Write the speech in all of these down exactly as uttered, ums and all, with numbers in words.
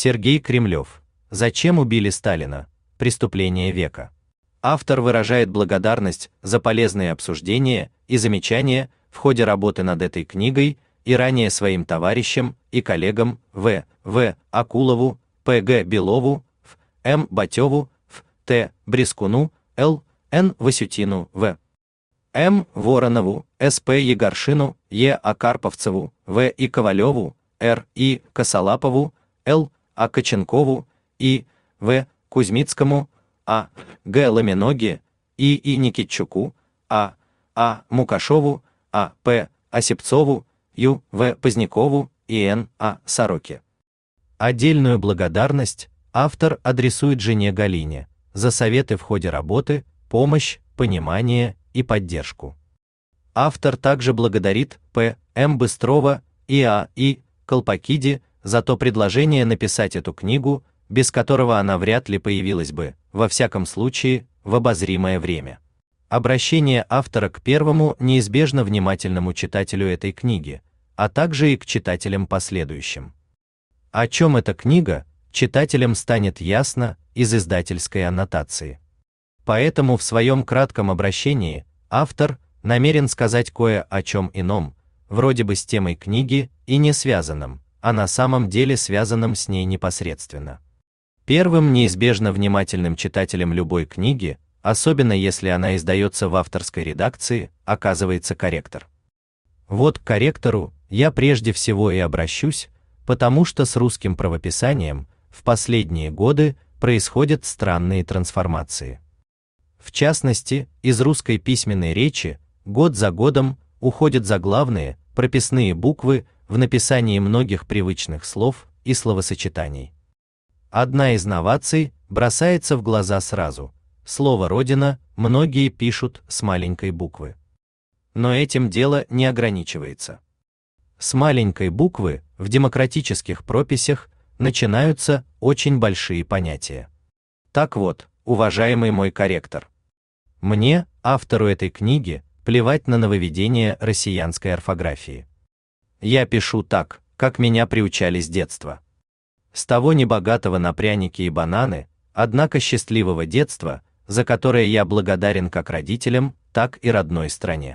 Сергей Кремлев. Зачем убили Сталина? Преступление века. Автор выражает благодарность за полезные обсуждения и замечания в ходе работы над этой книгой и ранее своим товарищам и коллегам В. В. Акулову, П. Г. Белову, Ф. М. Батеву, Ф. Т. Брескуну, Л. Н. Васютину, В. М. Воронову, С. П. Егоршину, Е. А. Карповцеву, В. И. Ковалеву, Р. И. Косолапову, Л. А. Коченкову, И. В. Кузьмицкому, А. Г. Ламиноге, И. И. Никитчуку, А. А. Мукашову, А. П. Осипцову, Ю. В. Позднякову и Н. А. Сороке. Отдельную благодарность автор адресует жене Галине за советы в ходе работы, помощь, понимание и поддержку. Автор также благодарит П. М. Быстрова и А. И. Колпакиди за то предложение написать эту книгу, без которого она вряд ли появилась бы, во всяком случае, в обозримое время. Обращение автора к первому неизбежно внимательному читателю этой книги, а также и к читателям последующим. О чем эта книга, читателям станет ясно из издательской аннотации. Поэтому в своем кратком обращении автор намерен сказать кое о чем ином, вроде бы с темой книги и не связанном, а на самом деле связанном с ней непосредственно. Первым неизбежно внимательным читателем любой книги, особенно если она издается в авторской редакции, оказывается корректор. Вот к корректору я прежде всего и обращусь, потому что с русским правописанием в последние годы происходят странные трансформации. В частности, из русской письменной речи год за годом уходят заглавные, прописные буквы в написании многих привычных слов и словосочетаний. Одна из новаций бросается в глаза сразу. Слово «родина» многие пишут с маленькой буквы. Но этим дело не ограничивается. С маленькой буквы в демократических прописях начинаются очень большие понятия. Так вот, уважаемый мой корректор, мне, автору этой книги, плевать на нововведения россиянской орфографии. Я пишу так, как меня приучали с детства. С того небогатого на пряники и бананы, однако счастливого детства, за которое я благодарен как родителям, так и родной стране.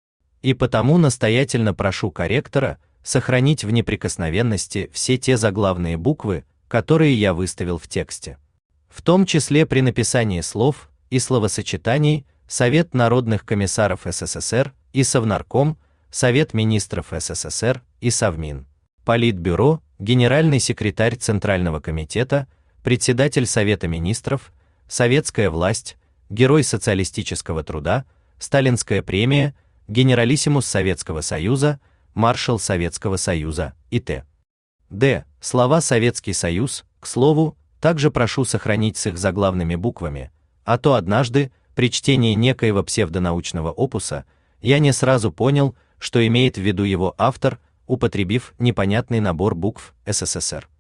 И потому настоятельно прошу корректора сохранить в неприкосновенности все те заглавные буквы, которые я выставил в тексте. В том числе при написании слов и словосочетаний Совет народных комиссаров СССР и Совнарком, Совет министров СССР и Совмин, Политбюро, генеральный секретарь Центрального комитета, председатель Совета министров, советская власть, герой социалистического труда, сталинская премия, генералиссимус Советского Союза, маршал Советского Союза и т.д. Слова Советский Союз, к слову, также прошу сохранить с их заглавными буквами, а то однажды, при чтении некоего псевдонаучного опуса, я не сразу понял, что имеет в виду его автор, употребив непонятный набор букв СССР.